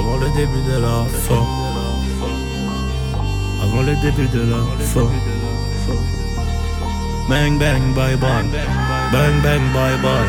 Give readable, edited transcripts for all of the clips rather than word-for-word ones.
Avant le début de la fin. Avant le début de la fin. Bang bang bye bye. Bang bang bye bye.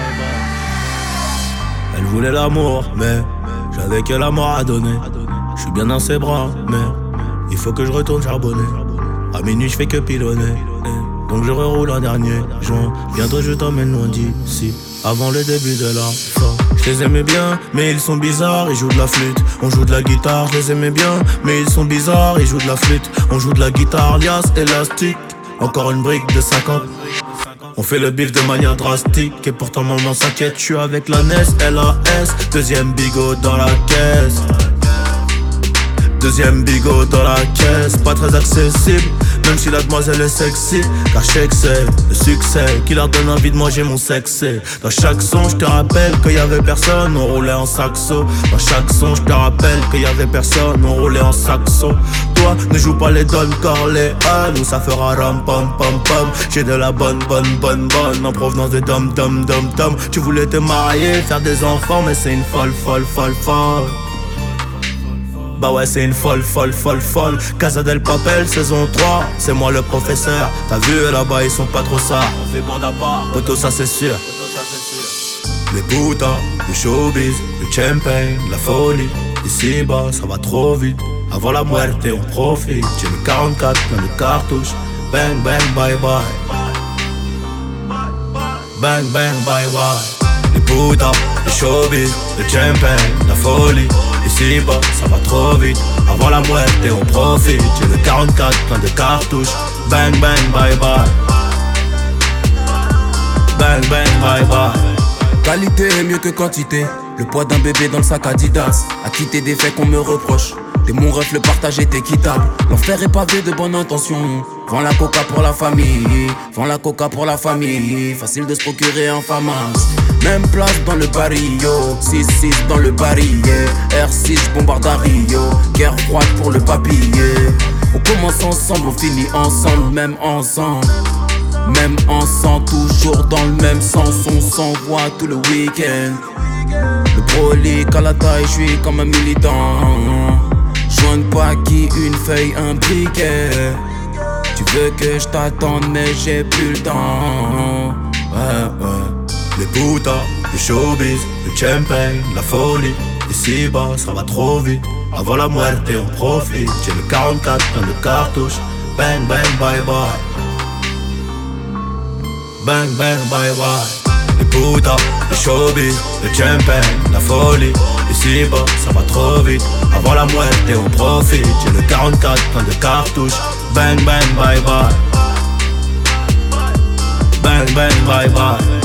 Elle voulait l'amour, mais j'avais que la mort à donner. Je suis bien dans ses bras, mais il faut que je retourne charbonner. À minuit je fais que pilonner, donc je reroule un dernier joint. Bientôt je t'emmène loin d'ici, avant le début de la fin. Je les aimais bien, mais ils sont bizarres, ils jouent de la flûte, on joue de la guitare. Je les aimais bien, mais ils sont bizarres, ils jouent de la flûte, on joue de la guitare. Lias élastique, encore une brique de 50. On fait le bif de manière drastique, et pourtant maman s'inquiète. Je suis avec la NES, LAS, deuxième bigot dans la caisse. Deuxième bigot dans la caisse, pas très accessible, même si la demoiselle est sexy. Car je sais que c'est le succès qui leur donne envie de manger mon sexe. Dans chaque son je te rappelle qu'il y avait personne, on roulait en saxo. Dans chaque son je te rappelle qu'il y avait personne, on roulait en saxo. Toi ne joue pas les Don Corleone, nous ça fera ram pam pam pam. J'ai de la bonne en provenance de dom dom dom dom. Tu voulais te marier, faire des enfants, mais c'est une folle. Bah ouais c'est une folle. Casa del Papel saison 3, c'est moi le professeur. T'as vu là-bas ils sont pas trop ça. On fait bande à part, poto ça c'est sûr. Les putas, le showbiz, le champagne, la folie. Ici bas ça va trop vite. Avant la muerte on profite. J'ai le 44 plein de cartouches. Bang bang bye bye. Bang bang bye bye. Les putas, le showbiz, le champagne, la folie. Ici bas, ça va trop vite. Avant la muerte et on profite. J'ai le 44 plein de cartouches. Bang bang bye bye. Bang bang bye bye. Qualité est mieux que quantité. Le poids d'un bébé dans le sac Adidas. À quitter des faits qu'on me reproche. T'es mon ref, le partage est équitable. L'enfer est pavé de bonnes intentions. Vends la coca pour la famille. Vends la coca pour la famille. Facile de se procurer en pharmacie. Même place dans le barrio, 6-6 dans le barillet. R6 bombarde à Rio, guerre froide pour le papier. On commence ensemble, on finit ensemble, même ensemble. Même ensemble, toujours dans le même sens. On s'envoie tout le week-end. Le brolic à la taille, je suis comme un militant. Joigne pas qui, une feuille, un briquet. Tu veux que je t'attende mais j'ai plus le temps. Ouais. Les putas, le showbiz, le champagne, la folie. Ici bas ça va trop vite. Avant la muerte on profite. J'ai le 44 plein de cartouches. Bang bang bye bye. Bang bang bye bye. Les putas, le showbiz, le champagne, la folie. Ici bas ça va trop vite. Avant la muerte on profite. J'ai le 44 plein de cartouches. Bang bang bye bye. Bang bang bye bye.